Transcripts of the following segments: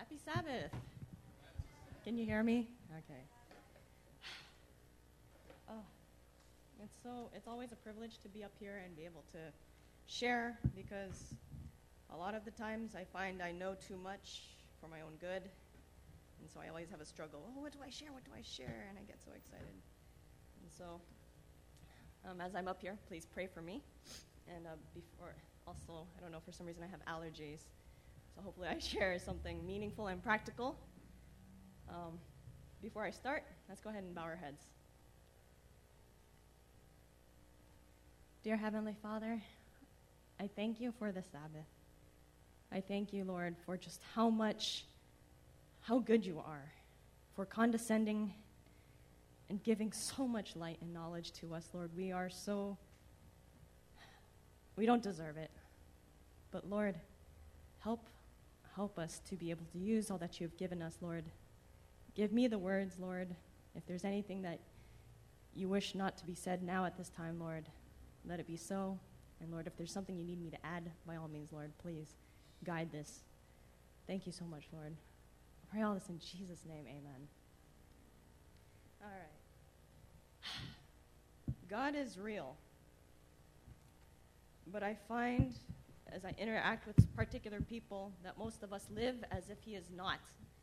Happy Sabbath. Can you hear me? Okay. It's always a privilege to be up here and be able to share, because a lot of the times I find I know too much for my own good, and so I always have a struggle. Oh, what do I share? What do I share? And I get so excited. And so as I'm up here, please pray for me. And before, also, I don't know, for some reason I have allergies, so hopefully I share something meaningful and practical. Before I start, let's go ahead and bow our heads. Dear Heavenly Father, I thank you for the Sabbath. I thank you, Lord, for just how good you are, for condescending and giving so much light and knowledge to us, Lord. We don't deserve it. But Lord, help us to be able to use all that you have given us, Lord. Give me the words, Lord. If there's anything that you wish not to be said now at this time, Lord, let it be so. And Lord, if there's something you need me to add, by all means, Lord, please guide this. Thank you so much, Lord. I pray all this in Jesus' name, amen. All right. God is real. But I find, as I interact with particular people, that most of us live as if he is not.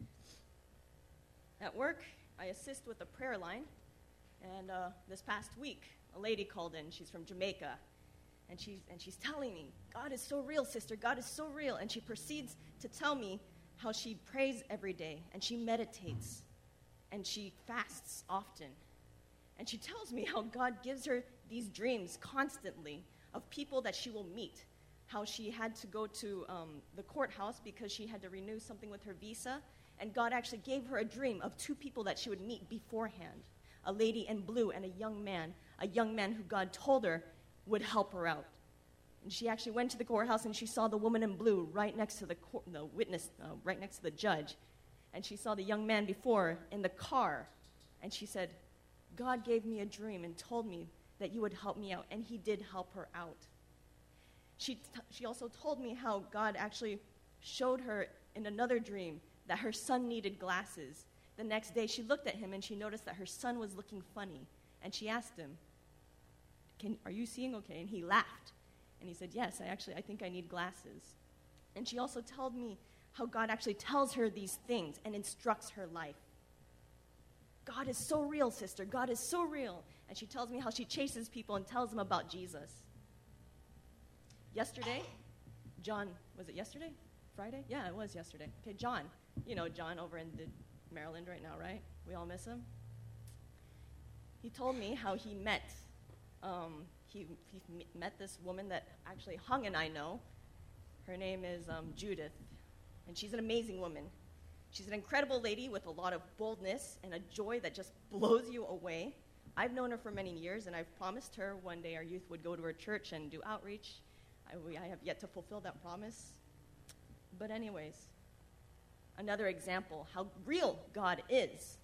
At work, I assist with a prayer line, and this past week, a lady called in. She's from Jamaica, and she's telling me, God is so real, sister, God is so real. And she proceeds to tell me how she prays every day, and she meditates, and she fasts often. And she tells me how God gives her these dreams constantly of people that she will meet, how she had to go to the courthouse because she had to renew something with her visa, and God actually gave her a dream of two people that she would meet beforehand, a lady in blue and a young man who God told her would help her out. And she actually went to the courthouse, and she saw the woman in blue right next to the witness, right next to the judge, and she saw the young man before in the car, and she said, God gave me a dream and told me that you would help me out, and he did help her out. She also told me how God actually showed her in another dream that her son needed glasses. The next day, she looked at him, and she noticed that her son was looking funny, and she asked him, are you seeing okay? And he laughed, and he said, yes, I think I need glasses. And she also told me how God actually tells her these things and instructs her life. God is so real, sister. God is so real. And she tells me how she chases people and tells them about Jesus. Yesterday, John, was it yesterday? Friday? Yeah, it was yesterday. Okay, John. You know John over in Maryland right now, right? We all miss him. He told me how he met this woman that actually Hung and I know. Her name is Judith, and she's an amazing woman. She's an incredible lady with a lot of boldness and a joy that just blows you away. I've known her for many years, and I've promised her one day our youth would go to her church and do outreach. I have yet to fulfill that promise. But anyways, another example how real God is.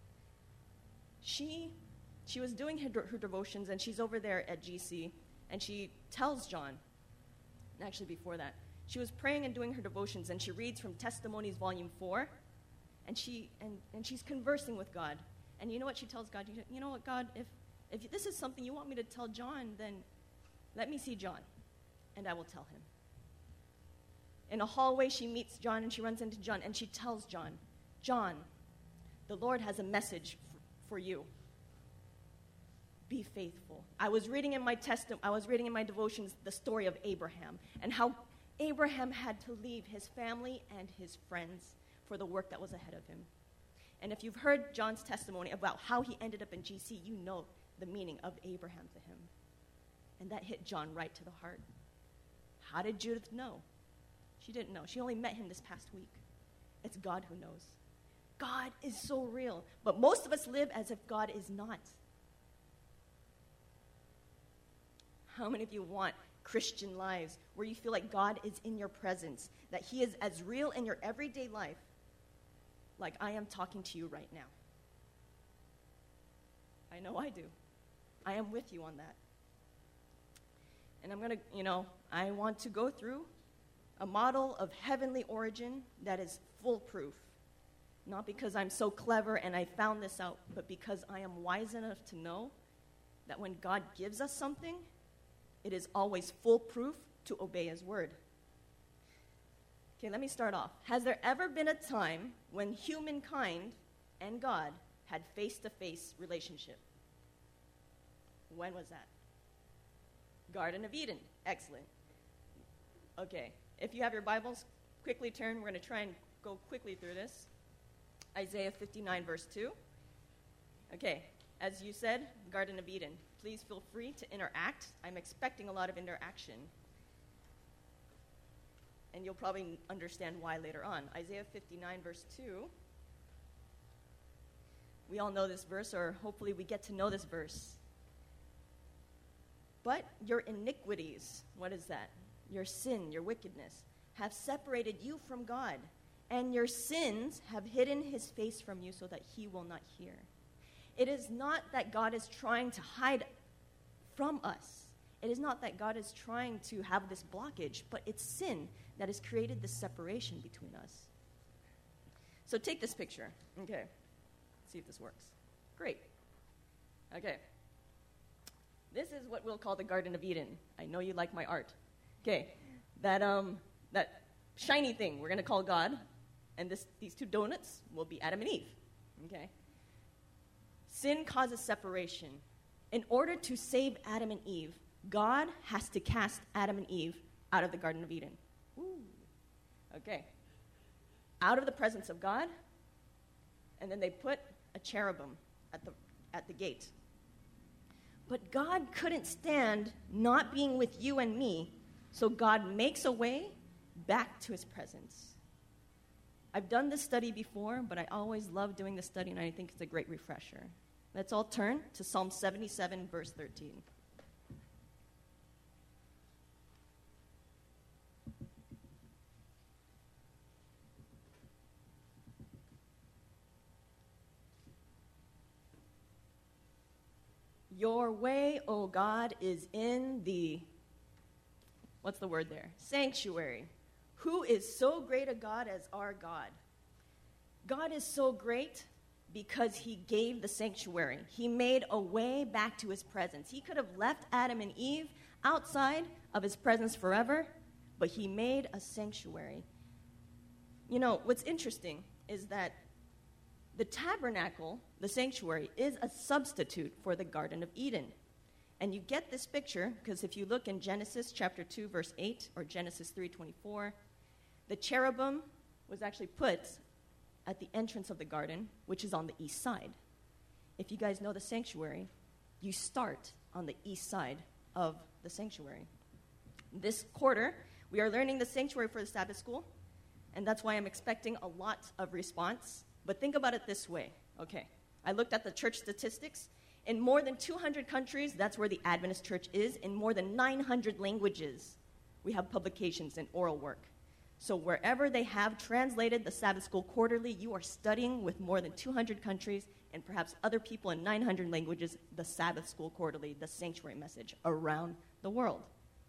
She was doing her devotions, and she's over there at GC, and she tells John, actually before that, she was praying and doing her devotions, and she reads from Testimonies Volume 4, and she's conversing with God. And you know what she tells God? You know what, God, if this is something you want me to tell John, then let me see John, and I will tell him. In a hallway, she meets John, and she runs into John, and she tells John, John, the Lord has a message for you. Be faithful. I was reading in my devotions the story of Abraham, and how Abraham had to leave his family and his friends for the work that was ahead of him. And if you've heard John's testimony about how he ended up in GC, you know the meaning of Abraham to him. And that hit John right to the heart. How did Judith know? She didn't know. She only met him this past week. It's God who knows. God is so real. But most of us live as if God is not. How many of you want Christian lives where you feel like God is in your presence, that he is as real in your everyday life like I am talking to you right now? I know I do. I am with you on that. And I'm going to, I want to go through a model of heavenly origin that is foolproof. Not because I'm so clever and I found this out, but because I am wise enough to know that when God gives us something, it is always foolproof to obey his word. Okay, let me start off. Has there ever been a time when humankind and God had face-to-face relationship? When was that? Garden of Eden. Excellent. Okay, if you have your Bibles, quickly turn. We're going to try and go quickly through this. Isaiah 59, verse 2. Okay, as you said, Garden of Eden. Please feel free to interact. I'm expecting a lot of interaction. And you'll probably understand why later on. Isaiah 59, verse 2. We all know this verse, or hopefully we get to know this verse. But your iniquities, what is that? Your sin, your wickedness, have separated you from God, and your sins have hidden his face from you so that he will not hear. It is not that God is trying to hide from us. It is not that God is trying to have this blockage, but it's sin that has created this separation between us. So take this picture. Okay. Let's see if this works. Great. Okay. This is what we'll call the Garden of Eden. I know you like my art. Okay. That shiny thing we're going to call God, and these two donuts will be Adam and Eve. Okay. Sin causes separation. In order to save Adam and Eve, God has to cast Adam and Eve out of the Garden of Eden. Ooh. Okay. Out of the presence of God, and then they put a cherubim at the gate. But God couldn't stand not being with you and me, so God makes a way back to his presence. I've done this study before, but I always love doing this study, and I think it's a great refresher. Let's all turn to Psalm 77, verse 13. Your way, O God, is in the, what's the word there? Sanctuary. Who is so great a God as our God? God is so great because he gave the sanctuary. He made a way back to his presence. He could have left Adam and Eve outside of his presence forever, but he made a sanctuary. You know, what's interesting is that the tabernacle, the sanctuary, is a substitute for the Garden of Eden. And you get this picture because if you look in Genesis chapter 2, verse 8, or Genesis 3:24, the cherubim was actually put at the entrance of the garden, which is on the east side. If you guys know the sanctuary, you start on the east side of the sanctuary. This quarter, we are learning the sanctuary for the Sabbath school, and that's why I'm expecting a lot of response. But think about it this way. Okay, I looked at the church statistics. In more than 200 countries, that's where the Adventist church is. In more than 900 languages, we have publications and oral work. So wherever they have translated the Sabbath School Quarterly, you are studying with more than 200 countries and perhaps other people in 900 languages the Sabbath School Quarterly, the sanctuary message, around the world.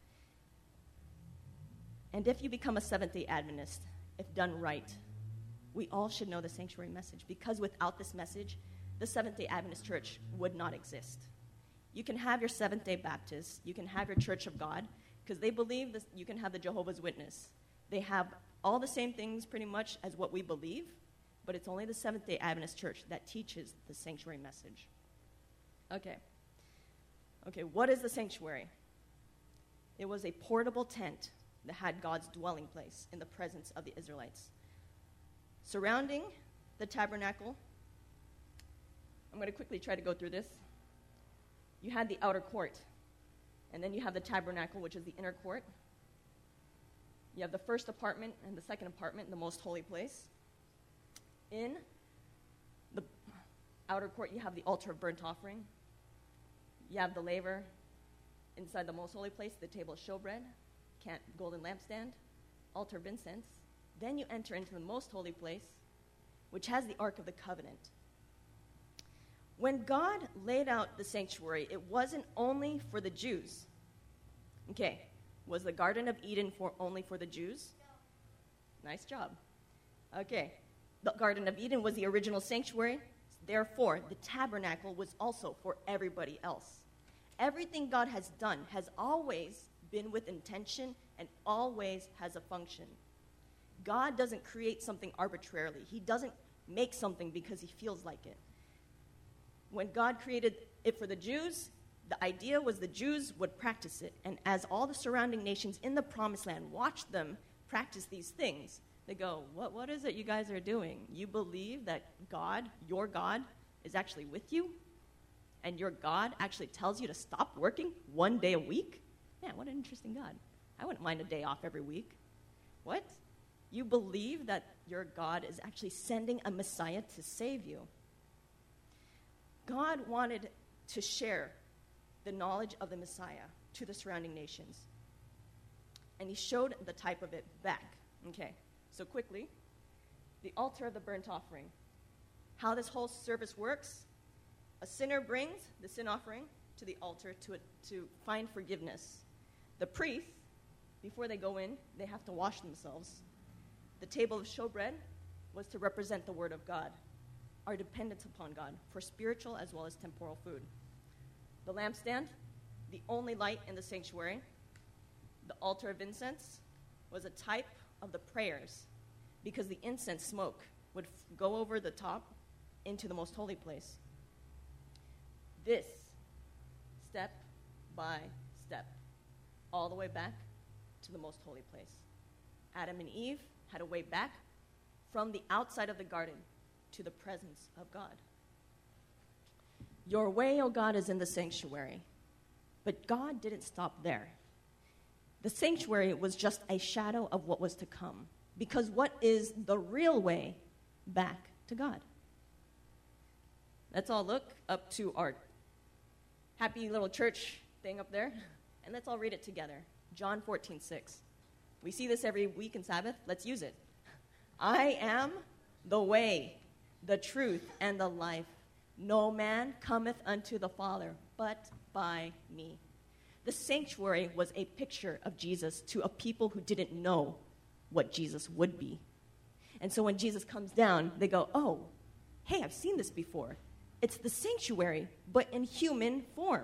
And if you become a Seventh-day Adventist, if done right, we all should know the sanctuary message, because without this message, the Seventh-day Adventist Church would not exist. You can have your Seventh-day Baptists, you can have your Church of God, because they believe this, you can have the Jehovah's Witness. They have all the same things pretty much as what we believe, but it's only the Seventh-day Adventist Church that teaches the sanctuary message. Okay, what is the sanctuary? It was a portable tent that had God's dwelling place in the presence of the Israelites. Surrounding the tabernacle, I'm going to quickly try to go through this. You had the outer court, and then you have the tabernacle, which is the inner court. You have the first apartment and the second apartment, the most holy place. In the outer court, you have the altar of burnt offering. You have the laver. Inside the most holy place, the table of showbread, golden lampstand, altar of incense. Then you enter into the most holy place, which has the Ark of the Covenant. When God laid out the sanctuary, it wasn't only for the Jews. Okay, was the Garden of Eden only for the Jews? Nice job. Okay. The Garden of Eden was the original sanctuary. Therefore, the tabernacle was also for everybody else. Everything God has done has always been with intention and always has a function. God doesn't create something arbitrarily. He doesn't make something because he feels like it. When God created it for the Jews, the idea was the Jews would practice it. And as all the surrounding nations in the Promised Land watched them practice these things, they go, what is it you guys are doing? You believe that God, your God, is actually with you? And your God actually tells you to stop working one day a week? Man, what an interesting God. I wouldn't mind a day off every week. What? You believe that your God is actually sending a Messiah to save you. God wanted to share the knowledge of the Messiah to the surrounding nations. And he showed the type of it back. Okay, so quickly, the altar of the burnt offering. How this whole service works, a sinner brings the sin offering to the altar to find forgiveness. The priests, before they go in, they have to wash themselves. The table of showbread was to represent the word of God, our dependence upon God for spiritual as well as temporal food. The lampstand, the only light in the sanctuary. The altar of incense was a type of the prayers because the incense smoke would go over the top into the most holy place. This, step by step, all the way back to the most holy place. Adam and Eve had a way back from the outside of the garden to the presence of God. Your way, O God, is in the sanctuary. But God didn't stop there. The sanctuary was just a shadow of what was to come. Because what is the real way back to God? Let's all look up to our happy little church thing up there, and let's all read it together. John 14:6. We see this every week in Sabbath. Let's use it. I am the way, the truth, and the life. No man cometh unto the Father but by me. The sanctuary was a picture of Jesus to a people who didn't know what Jesus would be. And so when Jesus comes down, they go, oh, hey, I've seen this before. It's the sanctuary, but in human form.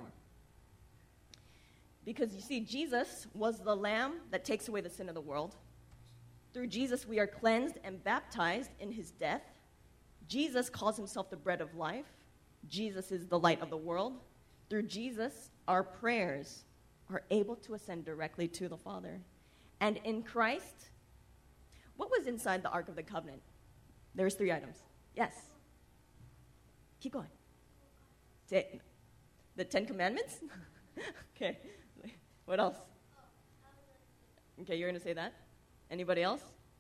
Because you see, Jesus was the lamb that takes away the sin of the world. Through Jesus, we are cleansed and baptized in his death. Jesus calls himself the bread of life. Jesus is the light of the world. Through Jesus, our prayers are able to ascend directly to the Father. And in Christ, what was inside the Ark of the Covenant? There's 3 items. Yes. Keep going. Say the 10 Commandments? Okay. What else? Okay, you're going to say that? Anybody else?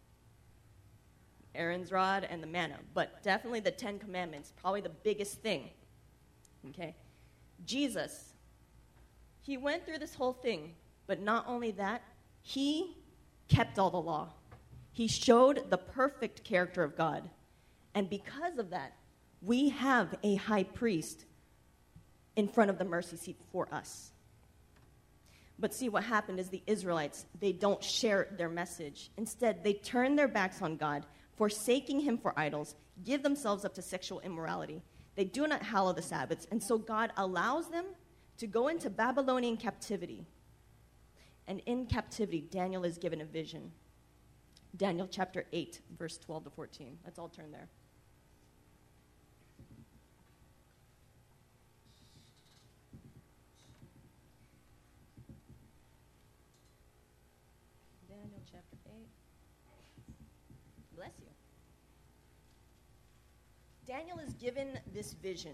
Aaron's rod and the manna. But definitely the 10 Commandments, probably the biggest thing. Okay? Jesus, he went through this whole thing, but not only that, he kept all the law. He showed the perfect character of God. And because of that, we have a high priest in front of the mercy seat for us. But see, what happened is the Israelites, they don't share their message. Instead, they turn their backs on God, forsaking him for idols, give themselves up to sexual immorality. They do not hallow the Sabbaths, and so God allows them to go into Babylonian captivity. And in captivity, Daniel is given a vision. Daniel chapter 8, verse 12 to 14. Let's all turn there. Daniel chapter 8. Bless you. Daniel is given this vision.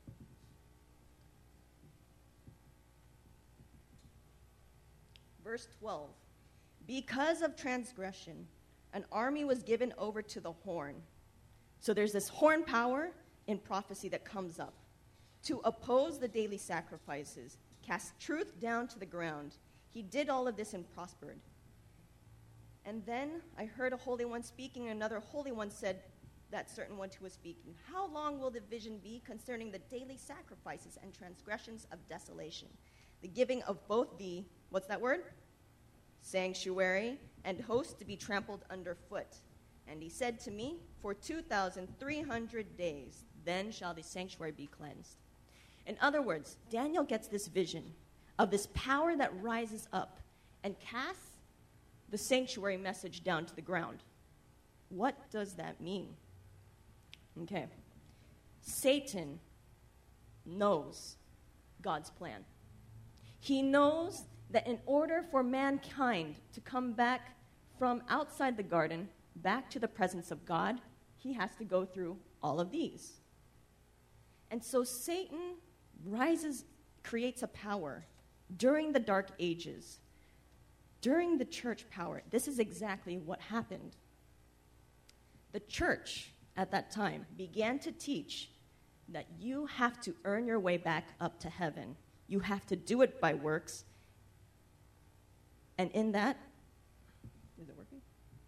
Verse 12. Because of transgression, an army was given over to the horn. So there's this horn power in prophecy that comes up to oppose the daily sacrifices, cast truth down to the ground. He did all of this and prospered. And then I heard a holy one speaking, and another holy one said, that certain one who was speaking, how long will the vision be concerning the daily sacrifices and transgressions of desolation? The giving of both the, what's that word? sanctuary, and host to be trampled underfoot. And he said to me, for 2,300 days, then shall the sanctuary be cleansed. In other words, Daniel gets this vision of this power that rises up and casts the sanctuary message down to the ground. What does that mean? Okay. Satan knows God's plan. He knows that in order for mankind to come back from outside the garden, back to the presence of God, he has to go through all of these. And so Satan creates a power during the Dark Ages, during the church power. This is exactly what happened. The church at that time began to teach that you have to earn your way back up to heaven. You have to do it by works. And in that, is it working?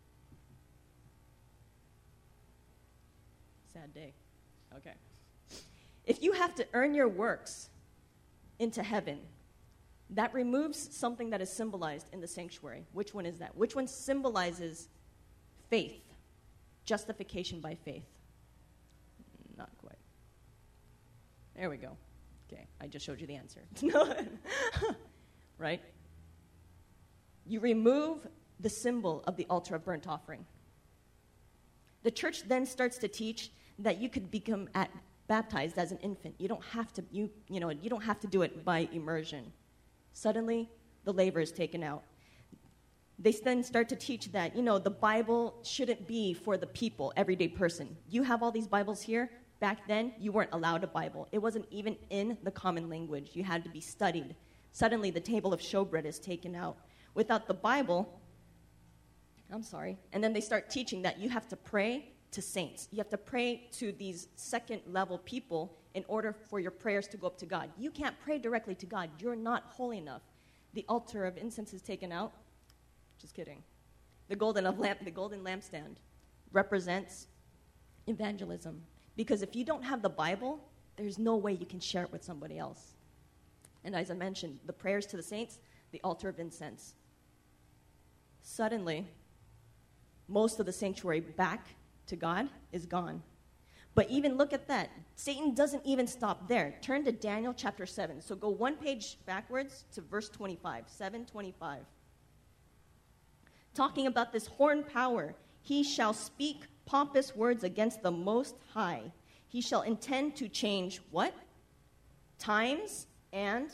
Sad day. Okay. If you have to earn your works into heaven, that removes something that is symbolized in the sanctuary. Which one is that? Which one symbolizes faith? Justification by faith. Not quite. There we go. Okay, I just showed you the answer. Right? You remove the symbol of the altar of burnt offering. The church then starts to teach that you could become baptized as an infant. You don't have to. You don't have to do it by immersion. Suddenly, the laver is taken out. They then start to teach that, the Bible shouldn't be for the people, everyday person. You have all these Bibles here. Back then, you weren't allowed a Bible. It wasn't even in the common language. You had to be studied. Suddenly, the table of showbread is taken out. Without the Bible, and then they start teaching that you have to pray to saints. You have to pray to these second-level people in order for your prayers to go up to God. You can't pray directly to God. You're not holy enough. The altar of incense is taken out. Just kidding. The golden lampstand represents evangelism. Because if you don't have the Bible, there's no way you can share it with somebody else. And as I mentioned, the prayers to the saints, the altar of incense. Suddenly, most of the sanctuary back to God is gone. But even look at that. Satan doesn't even stop there. Turn to Daniel chapter 7. So go one page backwards to verse 25, 7:25. Talking about this horn power, he shall speak pompous words against the Most High. He shall intend to change what? Times and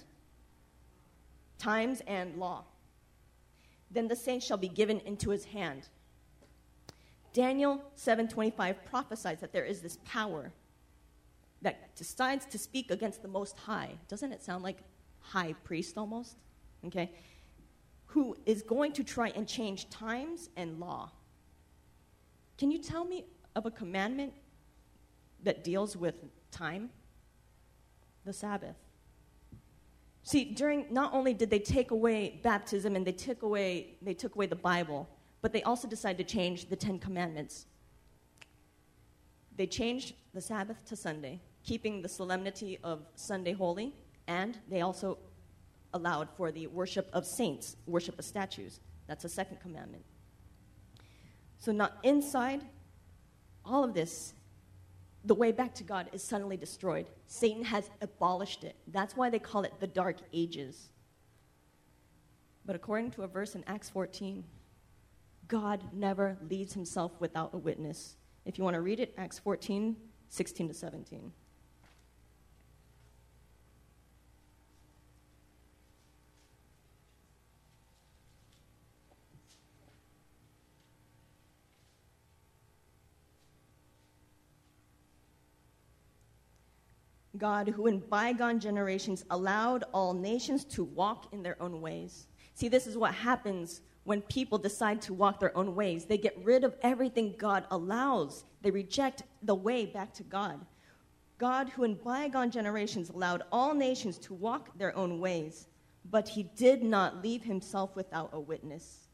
law. Then the saints shall be given into his hand. Daniel 7:25 prophesies that there is this power that decides to speak against the Most High. Doesn't it sound like high priest almost? Okay. Who is going to try and change times and law. Can you tell me of a commandment that deals with time? The Sabbath. See, not only did they take away baptism and they took away the Bible, but they also decided to change the 10 Commandments. They changed the Sabbath to Sunday, keeping the solemnity of Sunday holy, and they also allowed for the worship of saints, worship of statues. That's a second commandment. So not inside all of this, the way back to God is suddenly destroyed. Satan has abolished it. That's why they call it the Dark Ages. But according to a verse in Acts 14, God never leaves himself without a witness. If you want to read it, Acts 14, 16 to 17. God, who in bygone generations allowed all nations to walk in their own ways. See, this is what happens when people decide to walk their own ways. They get rid of everything God allows. They reject the way back to God. God, who in bygone generations allowed all nations to walk their own ways, but he did not leave himself without a witness.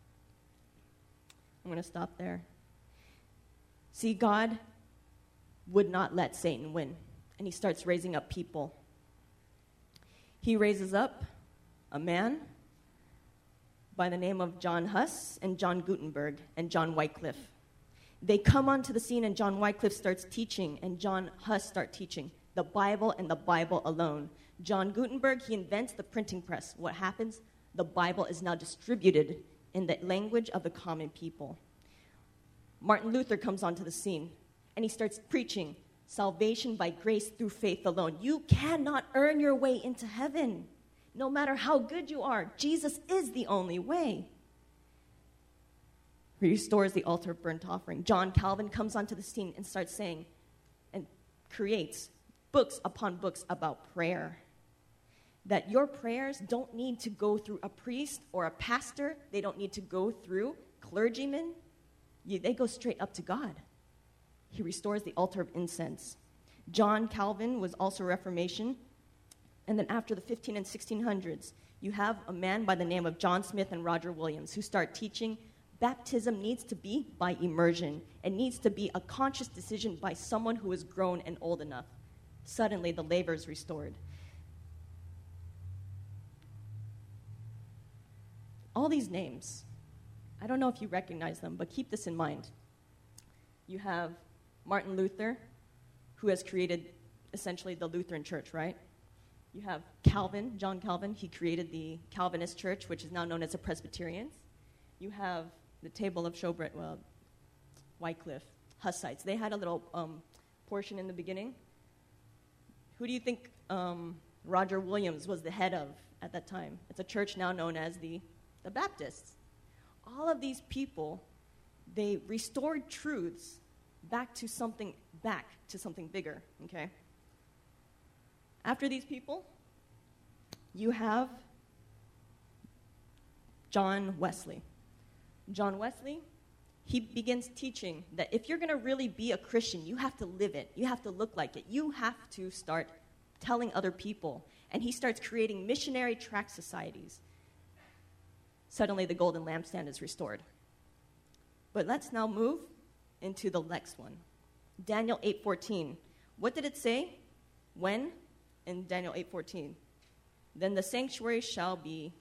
I'm going to stop there. See, God would not let Satan win. And he starts raising up people. He raises up a man by the name of John Huss and John Gutenberg and John Wycliffe. They come onto the scene, and John Wycliffe starts teaching, and John Huss starts teaching the Bible and the Bible alone. John Gutenberg, he invents the printing press. What happens? The Bible is now distributed in the language of the common people. Martin Luther comes onto the scene, and he starts preaching salvation by grace through faith alone. You cannot earn your way into heaven. No matter how good you are, Jesus is the only way. He restores the altar of burnt offering. John Calvin comes onto the scene and starts saying and creates books upon books about prayer. That your prayers don't need to go through a priest or a pastor. They don't need to go through clergymen. They go straight up to God. He restores the altar of incense. John Calvin was also Reformation. And then after the 15 and 1600s, you have a man by the name of John Smith and Roger Williams who start teaching baptism needs to be by immersion. It needs to be a conscious decision by someone who is grown and old enough. Suddenly, the laver is restored. All these names, I don't know if you recognize them, but keep this in mind. You have Martin Luther, who has created essentially the Lutheran Church, right? You have Calvin, John Calvin. He created the Calvinist Church, which is now known as the Presbyterians. You have the Table of Showbread, Wycliffe, Hussites. They had a little portion in the beginning. Who do you think Roger Williams was the head of at that time? It's a church now known as the Baptists. All of these people, they restored truths back to something bigger, okay? After these people, you have John Wesley. John Wesley, he begins teaching that if you're going to really be a Christian, you have to live it. You have to look like it. You have to start telling other people. And he starts creating missionary tract societies. Suddenly, the golden lampstand is restored. But let's now move into the next one. Daniel 8:14. What did it say? When? In Daniel 8:14. Then the sanctuary shall be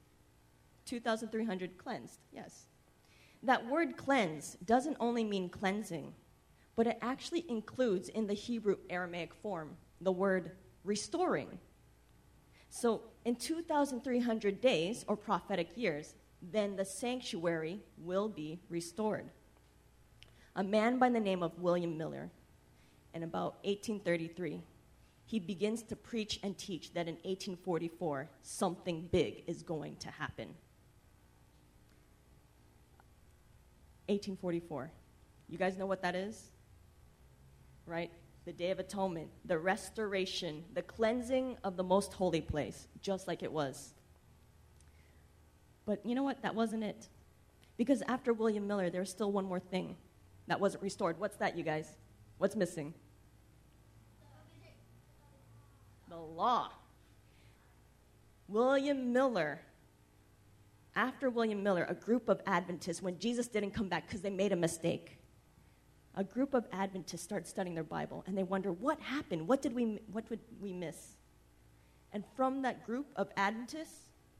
2,300 cleansed. Yes. That word cleanse doesn't only mean cleansing, but it actually includes in the Hebrew Aramaic form the word restoring. So in 2,300 days, or prophetic years, then the sanctuary will be restored. A man by the name of William Miller, in about 1833, he begins to preach and teach that in 1844, something big is going to happen. 1844. You guys know what that is? Right? The Day of Atonement, the restoration, the cleansing of the most holy place, just like it was. But you know what? That wasn't it. Because after William Miller, there was still one more thing that wasn't restored. What's that, you guys? What's missing? The law. William Miller. After William Miller, a group of Adventists, when Jesus didn't come back because they made a mistake, a group of Adventists start studying their Bible, and they wonder, what happened? What did we miss? And from that group of Adventists,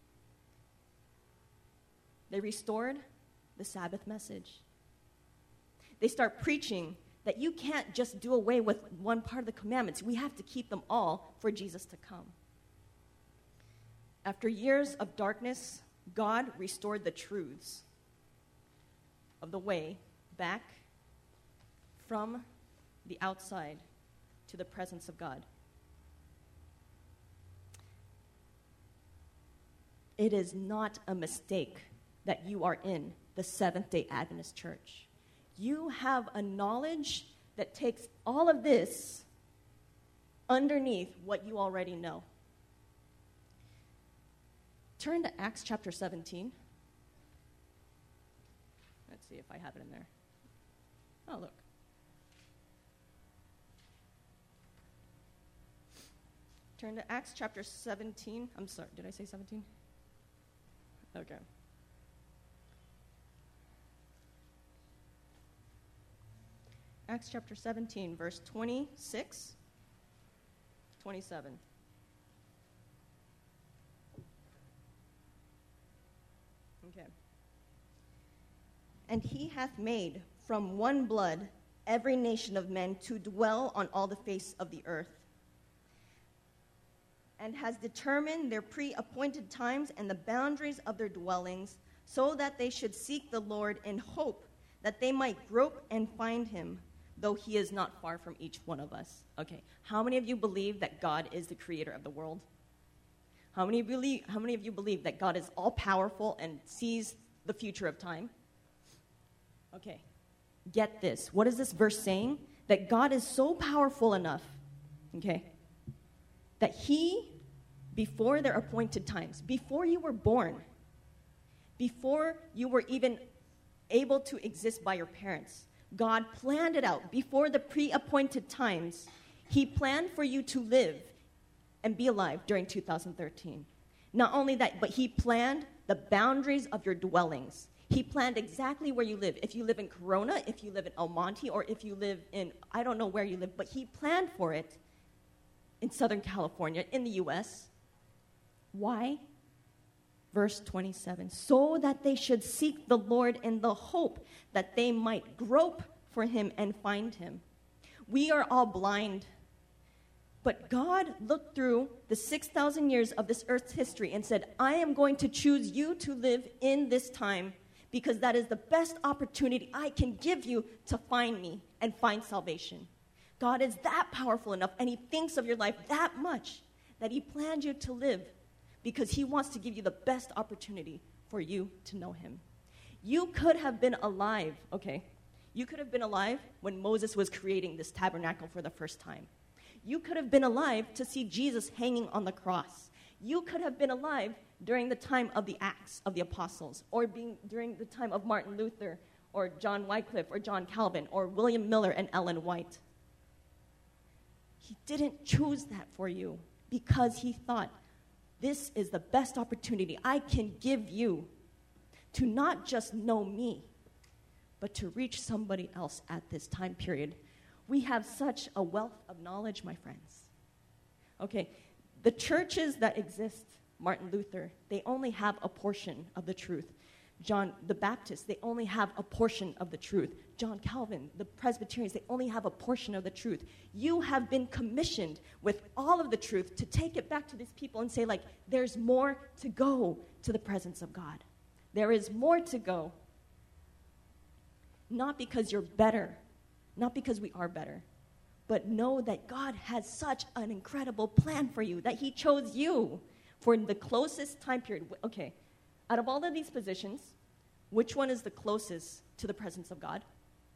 they restored the Sabbath message. They start preaching that you can't just do away with one part of the commandments. We have to keep them all for Jesus to come. After years of darkness, God restored the truths of the way back from the outside to the presence of God. It is not a mistake that you are in the Seventh-day Adventist Church. You have a knowledge that takes all of this underneath what you already know. Turn to Acts chapter 17. Let's see if I have it in there. Oh, look. Turn to Acts chapter 17. I'm sorry, did I say 17? Okay. Acts chapter 17, verse 26, 27. Okay. And he hath made from one blood every nation of men to dwell on all the face of the earth, and has determined their pre-appointed times and the boundaries of their dwellings, so that they should seek the Lord in hope that they might grope and find him, though he is not far from each one of us. Okay, how many of you believe that God is the creator of the world? How many of you believe that God is all-powerful and sees the future of time? Okay, get this. What is this verse saying? That God is so powerful enough, okay, that he, before their appointed times, before you were born, before you were even able to exist by your parents, God planned it out. Before the pre-appointed times, he planned for you to live and be alive during 2013. Not only that, but he planned the boundaries of your dwellings. He planned exactly where you live. If you live in Corona, if you live in El Monte, or if you live in, I don't know where you live, but he planned for it in Southern California, in the U.S. Why? Verse 27, so that they should seek the Lord in the hope that they might grope for him and find him. We are all blind, but God looked through the 6,000 years of this earth's history and said, I am going to choose you to live in this time because that is the best opportunity I can give you to find me and find salvation. God is that powerful enough, and he thinks of your life that much that he planned you to live because he wants to give you the best opportunity for you to know him. You could have been alive, okay? You could have been alive when Moses was creating this tabernacle for the first time. You could have been alive to see Jesus hanging on the cross. You could have been alive during the time of the Acts of the Apostles, or during the time of Martin Luther, or John Wycliffe, or John Calvin, or William Miller and Ellen White. He didn't choose that for you because he thought, this is the best opportunity I can give you to not just know me, but to reach somebody else at this time period. We have such a wealth of knowledge, my friends. Okay, the churches that exist, Martin Luther, they only have a portion of the truth. John the Baptist, they only have a portion of the truth. John Calvin, the Presbyterians, they only have a portion of the truth. You have been commissioned with all of the truth to take it back to these people and say, like, there's more to go to the presence of God. There is more to go. Not because you're better, not because we are better, but know that God has such an incredible plan for you, that he chose you for the closest time period. Okay, out of all of these positions, which one is the closest to the presence of God?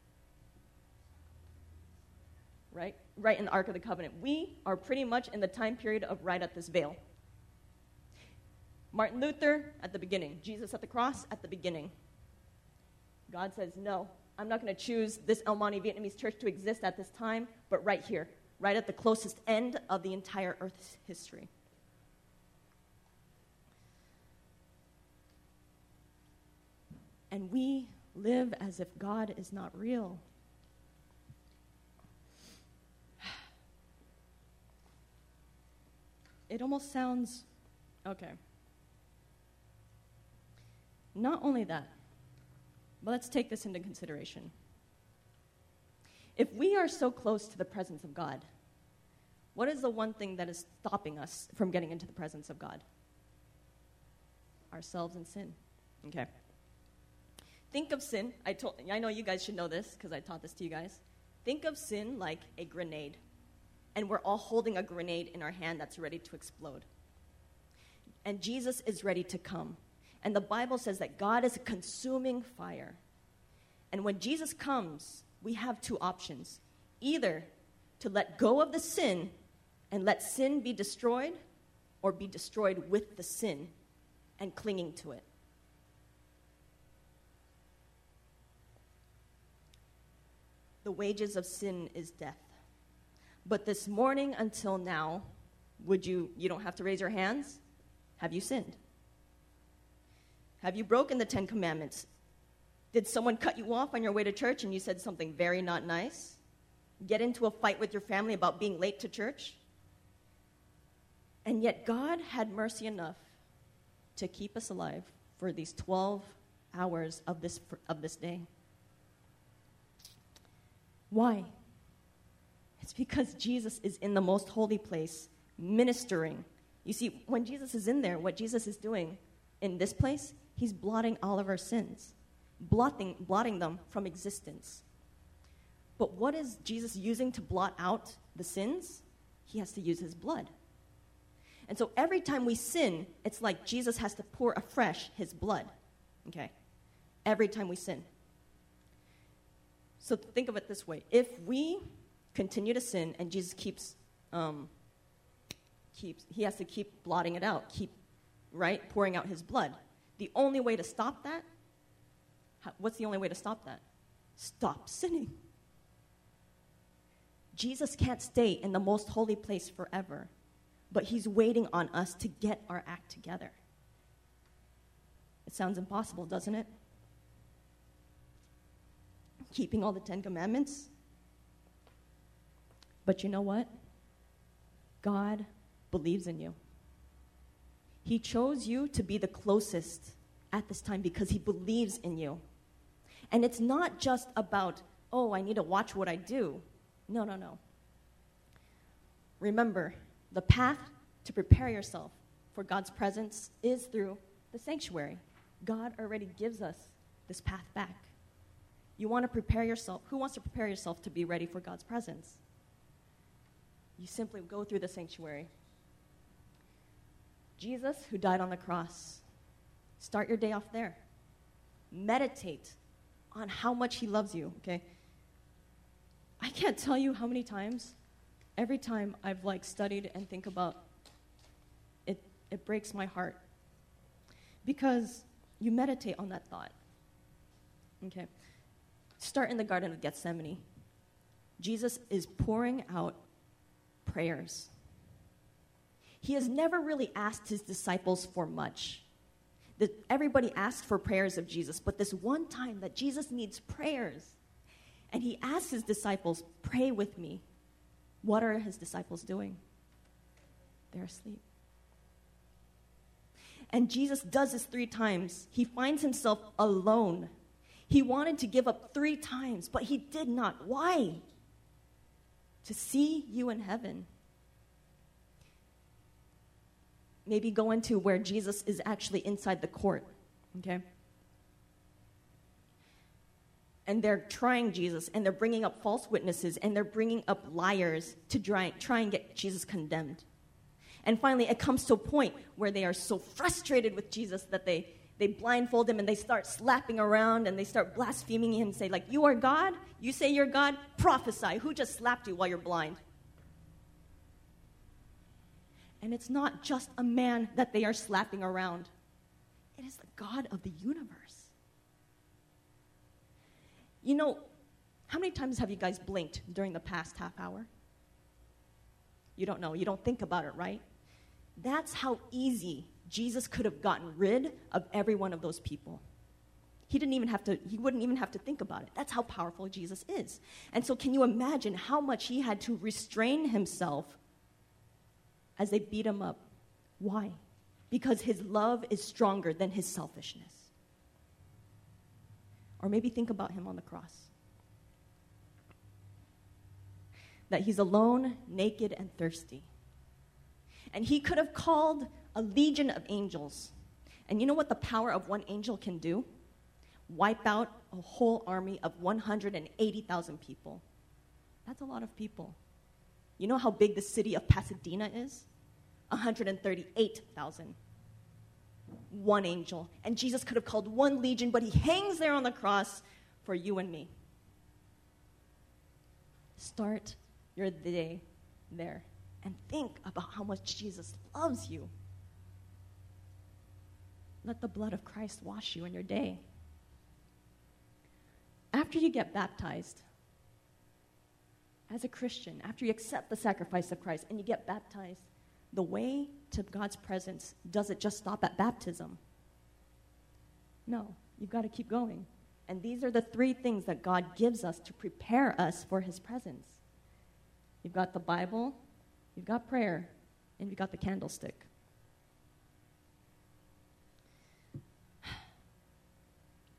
Right? Right in the Ark of the Covenant. We are pretty much in the time period of right at this veil. Martin Luther at the beginning. Jesus at the cross at the beginning. God says, no, I'm not going to choose this El Monte Vietnamese church to exist at this time, but right here, right at the closest end of the entire Earth's history. And we live as if God is not real. It almost sounds, okay. Not only that, but let's take this into consideration. If we are so close to the presence of God, what is the one thing that is stopping us from getting into the presence of God? Ourselves and sin. Okay. Think of sin. I know you guys should know this because I taught this to you guys. Think of sin like a grenade. And we're all holding a grenade in our hand that's ready to explode. And Jesus is ready to come. And the Bible says that God is a consuming fire. And when Jesus comes, we have two options. Either to let go of the sin and let sin be destroyed, or be destroyed with the sin and clinging to it. The wages of sin is death. But this morning until now, you don't have to raise your hands? Have you sinned? Have you broken the 10 Commandments? Did someone cut you off on your way to church and you said something very not nice? Get into a fight with your family about being late to church? And yet God had mercy enough to keep us alive for these 12 hours of this day. Why? It's because Jesus is in the most holy place, ministering. You see, when Jesus is in there, what Jesus is doing in this place, he's blotting all of our sins, blotting them from existence. But what is Jesus using to blot out the sins? He has to use his blood. And so every time we sin, it's like Jesus has to pour afresh his blood, okay? Every time we sin. So think of it this way. If we continue to sin and Jesus he has to keep blotting it out, pouring out his blood. The only way to stop that, what's the only way to stop that? Stop sinning. Jesus can't stay in the most holy place forever, but he's waiting on us to get our act together. It sounds impossible, doesn't it? Keeping all the 10 Commandments. But you know what? God believes in you. He chose you to be the closest at this time because he believes in you. And it's not just about, oh, I need to watch what I do. No. Remember, the path to prepare yourself for God's presence is through the sanctuary. God already gives us this path back. You want to prepare yourself. Who wants to prepare yourself to be ready for God's presence? You simply go through the sanctuary. Jesus, who died on the cross. Start your day off there. Meditate on how much he loves you, okay? I can't tell you how many times, every time I've studied and think about it, it breaks my heart. Because you meditate on that thought. Okay. Start in the Garden of Gethsemane. Jesus is pouring out prayers. He has never really asked his disciples for much. Everybody asks for prayers of Jesus, but this one time that Jesus needs prayers, and he asks his disciples, pray with me. What are his disciples doing? They're asleep. And Jesus does this 3 times. He finds himself alone. He wanted to give up 3 times, but he did not. Why? To see you in heaven. Maybe go into where Jesus is actually inside the court, okay? And they're trying Jesus, and they're bringing up false witnesses, and they're bringing up liars to try and get Jesus condemned. And finally, it comes to a point where they are so frustrated with Jesus that they blindfold him, and they start slapping around, and they start blaspheming him and say, you are God? You say you're God? Prophesy. Who just slapped you while you're blind? And it's not just a man that they are slapping around. It is the God of the universe. You know, how many times have you guys blinked during the past half hour? You don't know. You don't think about it, right? That's how easy Jesus could have gotten rid of every one of those people. He wouldn't even have to think about it. That's how powerful Jesus is. And so can you imagine how much he had to restrain himself as they beat him up? Why? Because his love is stronger than his selfishness. Or maybe think about him on the cross. That he's alone, naked, and thirsty. And he could have called a legion of angels. And you know what the power of one angel can do? Wipe out a whole army of 180,000 people. That's a lot of people. You know how big the city of Pasadena is? 138,000. One angel. And Jesus could have called one legion, but he hangs there on the cross for you and me. Start your day there and think about how much Jesus loves you. Let the blood of Christ wash you in your day. After you get baptized, as a Christian, after you accept the sacrifice of Christ and you get baptized, the way to God's presence doesn't just stop at baptism. No, you've got to keep going. And these are the 3 things that God gives us to prepare us for his presence. You've got the Bible, you've got prayer, and you've got the candlestick.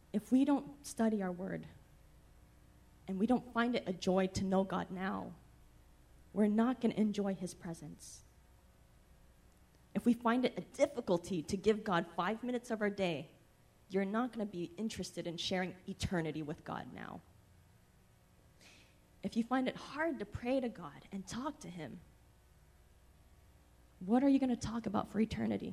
if we don't study our word and we don't find it a joy to know God now, we're not going to enjoy his presence. If we find it a difficulty to give God 5 minutes of our day, you're not going to be interested in sharing eternity with God now. If you find it hard to pray to God and talk to him, what are you going to talk about for eternity?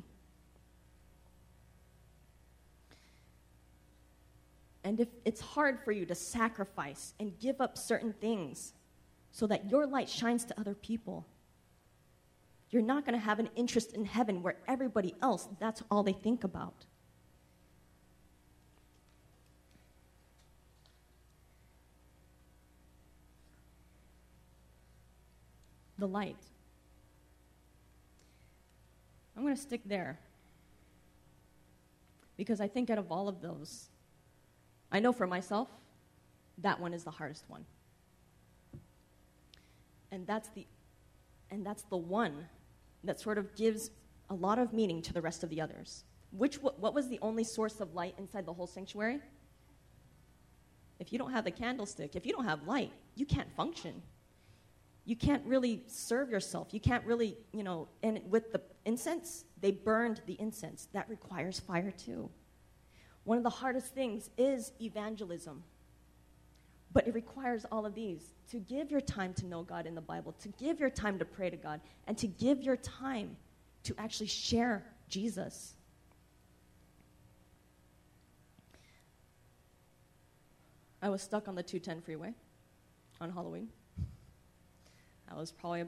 And if it's hard for you to sacrifice and give up certain things so that your light shines to other people, you're not going to have an interest in heaven where everybody else, that's all they think about. The light. I'm going to stick there because I think out of all of those, I know for myself, that one is the hardest one. And that's the one that sort of gives a lot of meaning to the rest of the others. What was the only source of light inside the whole sanctuary? If you don't have the candlestick, if you don't have light, you can't function. You can't really serve yourself. You can't really, and with the incense, they burned the incense. That requires fire too. One of the hardest things is evangelism. But it requires all of these, to give your time to know God in the Bible, to give your time to pray to God, and to give your time to actually share Jesus. I was stuck on the 210 freeway on Halloween. I was probably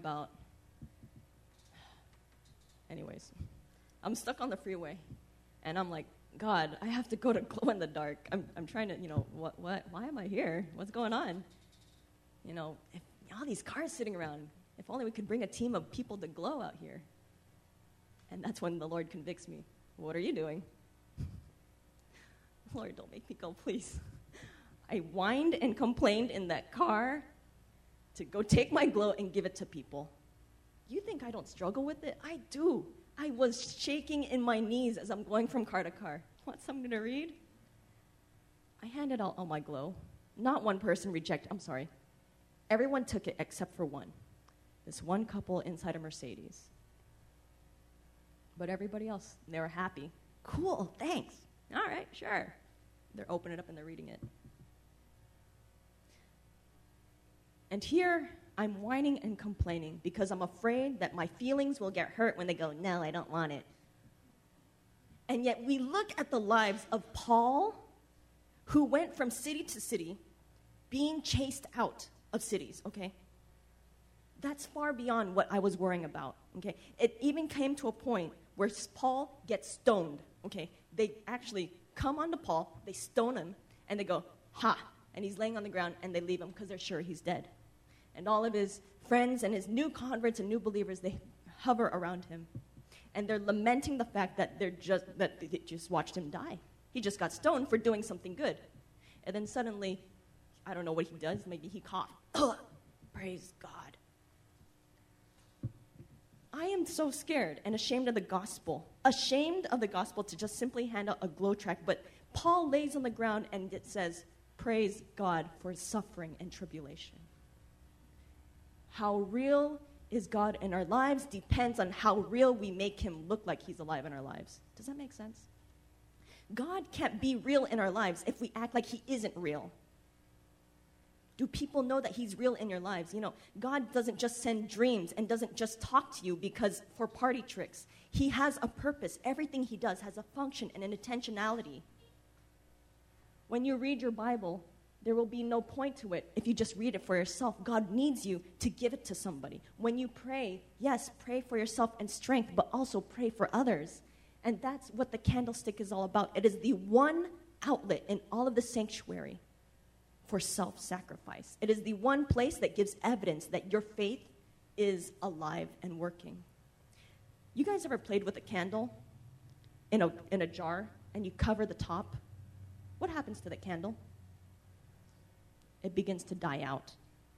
anyways, I'm stuck on the freeway, and I'm like, God, I have to go to glow in the dark. I'm trying to, why am I here? What's going on? If all these cars sitting around, if only we could bring a team of people to glow out here. And that's when the Lord convicts me. What are you doing? Lord, don't make me go, please. I whined and complained in that car to go take my glow and give it to people. You think I don't struggle with it? I do. I was shaking in my knees as I'm going from car to car. Want something to read? I handed out all my glow. Not one person rejected. I'm sorry. Everyone took it except for one. This one couple inside a Mercedes. But everybody else, they were happy. Cool, thanks. All right, sure. They're opening it up and they're reading it. And here, I'm whining and complaining because I'm afraid that my feelings will get hurt when they go, no, I don't want it. And yet we look at the lives of Paul, who went from city to city, being chased out of cities, okay? That's far beyond what I was worrying about, okay? It even came to a point where Paul gets stoned, okay? They actually come onto Paul, they stone him, and they go, ha, and he's laying on the ground, and they leave him because they're sure he's dead. And all of his friends and his new converts and new believers, they hover around him. And they're lamenting the fact that they just watched him die. He just got stoned for doing something good. And then suddenly, I don't know what he does, maybe he coughed. Praise God. I am so scared and ashamed of the gospel to just simply hand out a glow tract. But Paul lays on the ground and it says, praise God for suffering and tribulation. How real is God in our lives depends on how real we make him look like he's alive in our lives. Does that make sense? God can't be real in our lives if we act like he isn't real. Do people know that he's real in your lives? God doesn't just send dreams and doesn't just talk to you for party tricks. He has a purpose. Everything he does has a function and an intentionality. When you read your Bible, there will be no point to it if you just read it for yourself. God needs you to give it to somebody. When you pray, yes, pray for yourself and strength, but also pray for others. And that's what the candlestick is all about. It is the one outlet in all of the sanctuary for self-sacrifice. It is the one place that gives evidence that your faith is alive and working. You guys ever played with a candle in a jar and you cover the top? What happens to the candle? It begins to die out.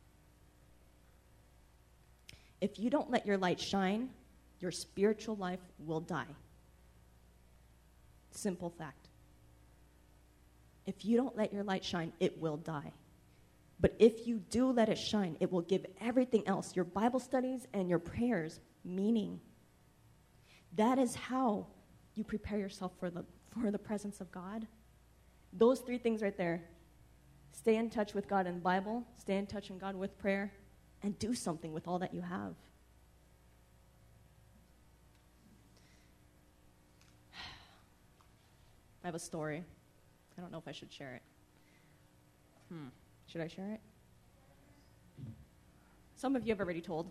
If you don't let your light shine, your spiritual life will die. Simple fact. If you don't let your light shine, it will die. But if you do let it shine, it will give everything else, your Bible studies and your prayers, meaning. That is how you prepare yourself for the presence of God. Those three things right there. Stay in touch with God in the Bible, stay in touch with God with prayer, and do something with all that you have. I have a story. I don't know if I should share it. Should I share it? Some of you have already told.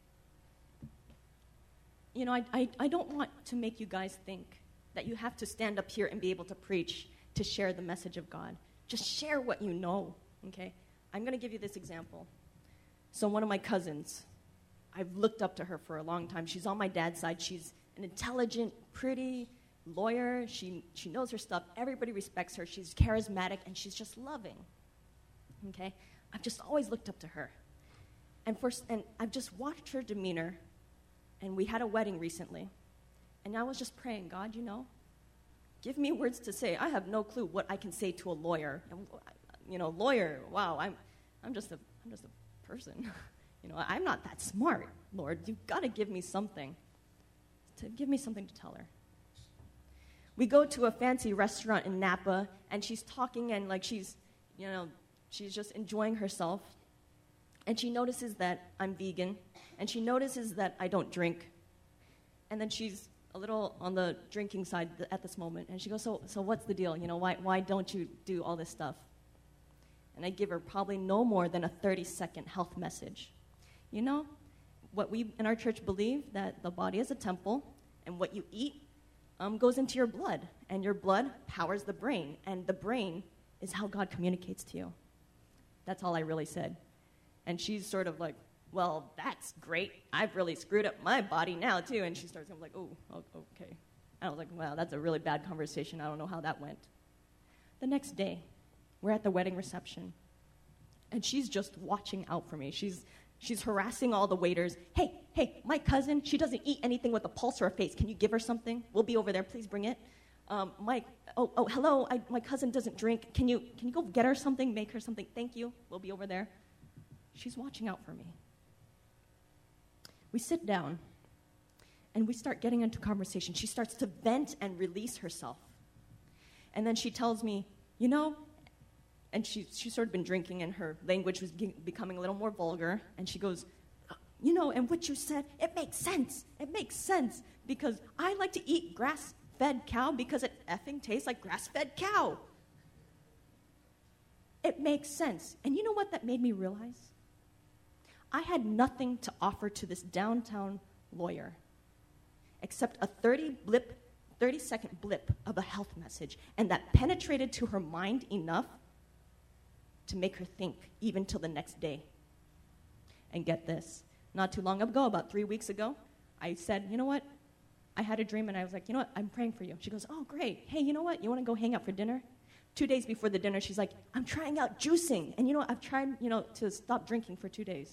You know, I don't want to make you guys think that you have to stand up here and be able to preach to share the message of God. Just share what you know, okay? I'm going to give you this example. So one of my cousins, I've looked up to her for a long time. She's on my dad's side. She's an intelligent, pretty lawyer. She knows her stuff. Everybody respects her. She's charismatic, and she's just loving, okay? I've just always looked up to her. And I've just watched her demeanor, and we had a wedding recently. And I was just praying, God, you know, give me words to say. I have no clue what I can say to a lawyer. And, you know, lawyer, wow, I'm just a person. You know, I'm not that smart, Lord. You've got to give me something. Give me something to tell her. We go to a fancy restaurant in Napa, and she's talking, and like she's just enjoying herself. And she notices that I'm vegan, and she notices that I don't drink. And then she's a little on the drinking side at this moment, and she goes, so what's the deal? You know, why don't you do all this stuff? And I give her probably no more than a 30-second health message. You know, what we in our church believe, that the body is a temple, and what you eat goes into your blood, and your blood powers the brain, and the brain is how God communicates to you. That's all I really said. And she's sort of like, well, that's great. I've really screwed up my body now, too. And she starts going like, oh, okay. And I was like, wow, that's a really bad conversation. I don't know how that went. The next day, we're at the wedding reception, and she's just watching out for me. She's harassing all the waiters. Hey, my cousin, she doesn't eat anything with a pulse or a face. Can you give her something? We'll be over there. Please bring it. Hello, my cousin doesn't drink. Can you go get her something, make her something? Thank you. We'll be over there. She's watching out for me. We sit down, and we start getting into conversation. She starts to vent and release herself. And then she tells me, you know, and she's sort of been drinking, and her language was becoming a little more vulgar, and she goes, you know, and what you said, it makes sense. It makes sense, because I like to eat grass-fed cow because it effing tastes like grass-fed cow. It makes sense. And you know what that made me realize? I had nothing to offer to this downtown lawyer except a 30-second blip of a health message, and that penetrated to her mind enough to make her think even till the next day. And get this, not too long ago, about 3 weeks ago, I said, you know what? I had a dream, and I was like, you know what? I'm praying for you. She goes, oh, great. Hey, you know what? You want to go hang out for dinner? 2 days before the dinner, she's like, I'm trying out juicing. And you know, I've tried, to stop drinking for 2 days.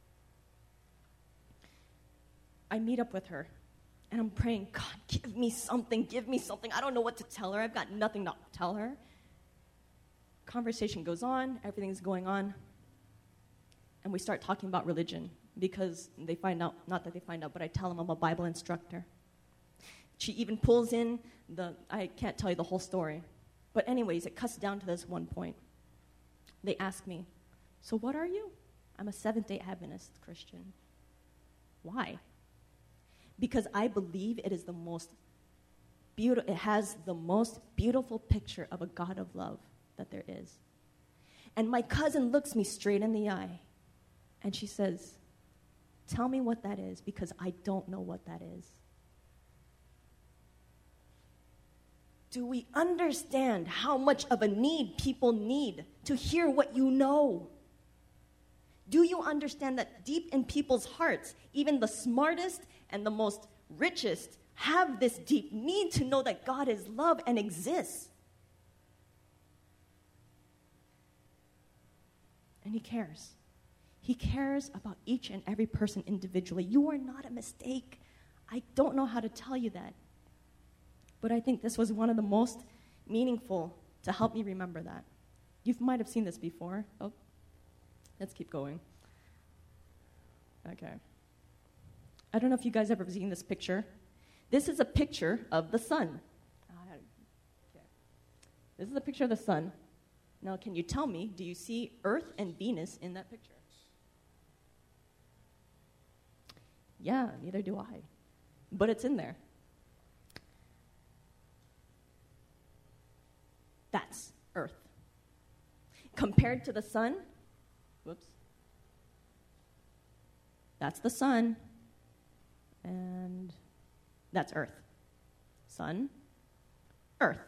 I meet up with her, and I'm praying, God, give me something. I don't know what to tell her. I've got nothing to tell her. Conversation goes on. Everything's going on. And we start talking about religion because they find out, not that they find out, but I tell them I'm a Bible instructor. She even pulls in I can't tell you the whole story. But anyways, it cuts down to this one point. They ask me, so what are you? I'm a Seventh-day Adventist Christian. Why? Because I believe it is it has the most beautiful picture of a God of love that there is. And my cousin looks me straight in the eye, and she says, tell me what that is, because I don't know what that is. Do we understand how much of a need people need to hear what you know? Do you understand that deep in people's hearts, even the smartest and the most richest have this deep need to know that God is love and exists? And He cares. He cares about each and every person individually. You are not a mistake. I don't know how to tell you that. But I think this was one of the most meaningful to help me remember that. You might have seen this before. Oh, let's keep going. Okay. I don't know if you guys ever seen this picture. This is a picture of the sun. Okay. This is a picture of the sun. Now, can you tell me, do you see Earth and Venus in that picture? Yeah, neither do I. But it's in there. That's Earth. Compared to the sun, whoops, that's the sun, and that's Earth. Sun, Earth.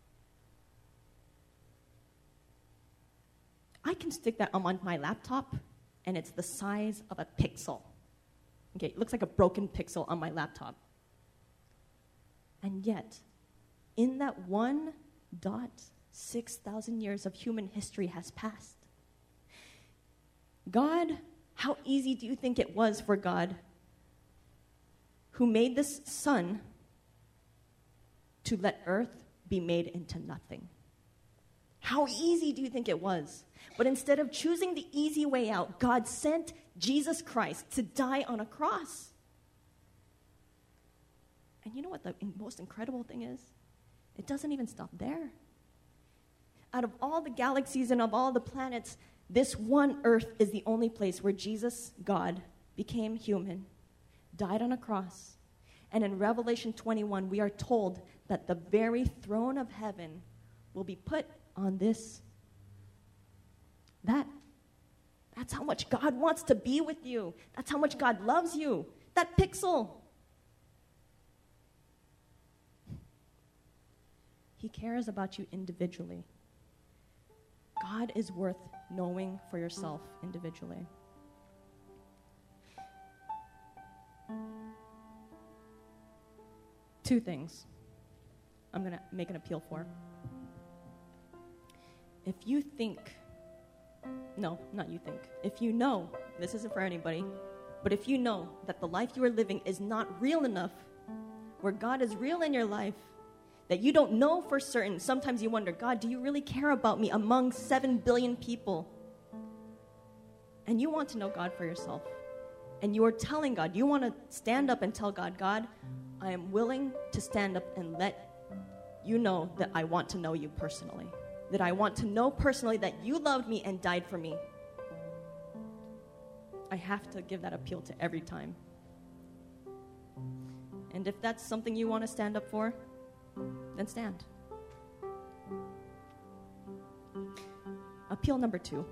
I can stick that on my laptop, and it's the size of a pixel. Okay, it looks like a broken pixel on my laptop. And yet, in that one dot, 6,000 years of human history has passed. God, how easy do you think it was for God, who made this sun, to let Earth be made into nothing? How easy do you think it was? But instead of choosing the easy way out, God sent Jesus Christ to die on a cross. And you know what the most incredible thing is? It doesn't even stop there. Out of all the galaxies and of all the planets, this one Earth is the only place where Jesus, God, became human, died on a cross. And in Revelation 21, we are told that the very throne of heaven will be put on this. That's how much God wants to be with you. That's how much God loves you. That pixel. He cares about you individually. God is worth knowing for yourself individually. Two things I'm going to make an appeal for. If you think, no, not you think, if you know, this isn't for anybody, but if you know that the life you are living is not real enough, where God is real in your life, that you don't know for certain, sometimes you wonder, God, do you really care about me among 7 billion people? And you want to know God for yourself. And you are telling God, you want to stand up and tell God, God, I am willing to stand up and let you know that I want to know you personally. That I want to know personally that you loved me and died for me. I have to give that appeal to every time. And if that's something you want to stand up for, then stand. Appeal number 2.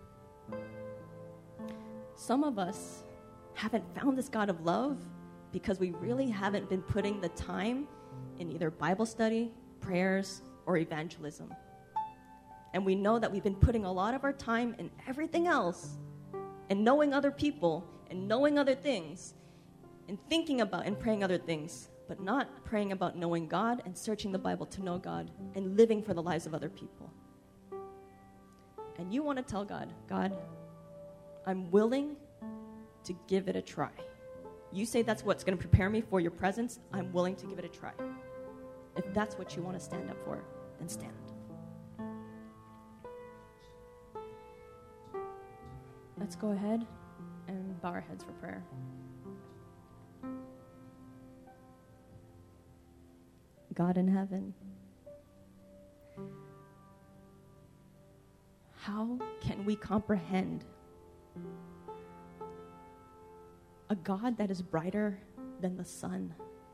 Some of us haven't found this God of love because we really haven't been putting the time in either Bible study, prayers, or evangelism. And we know that we've been putting a lot of our time in everything else, and knowing other people, and knowing other things, and thinking about and praying other things, but not praying about knowing God and searching the Bible to know God and living for the lives of other people. And you want to tell God, God, I'm willing to give it a try. You say that's what's going to prepare me for your presence. I'm willing to give it a try. If that's what you want to stand up for, then stand. Let's go ahead and bow our heads for prayer. God in heaven, how can we comprehend a God that is brighter than the sun?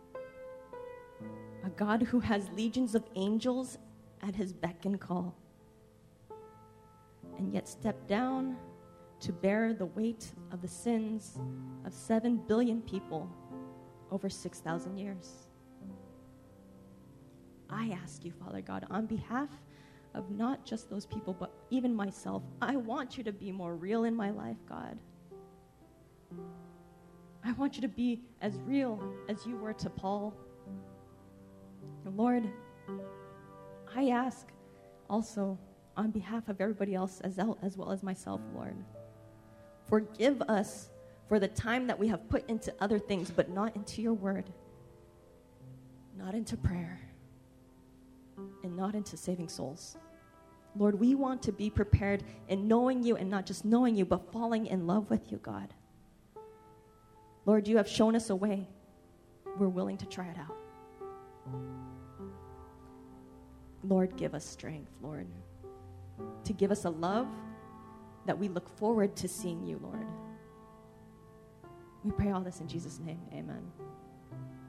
A God who has legions of angels at his beck and call, and yet stepped down to bear the weight of the sins of 7 billion people over 6,000 years. I ask you, Father God, on behalf of not just those people, but even myself, I want you to be more real in my life, God. I want you to be as real as you were to Paul. Lord, I ask also on behalf of everybody else as well as myself, Lord, forgive us for the time that we have put into other things, but not into your word, not into prayer, and not into saving souls. Lord, we want to be prepared in knowing you, and not just knowing you, but falling in love with you, God. Lord, you have shown us a way. We're willing to try it out. Lord, give us strength, Lord, to give us a love that we look forward to seeing you, Lord. We pray all this in Jesus' name. Amen.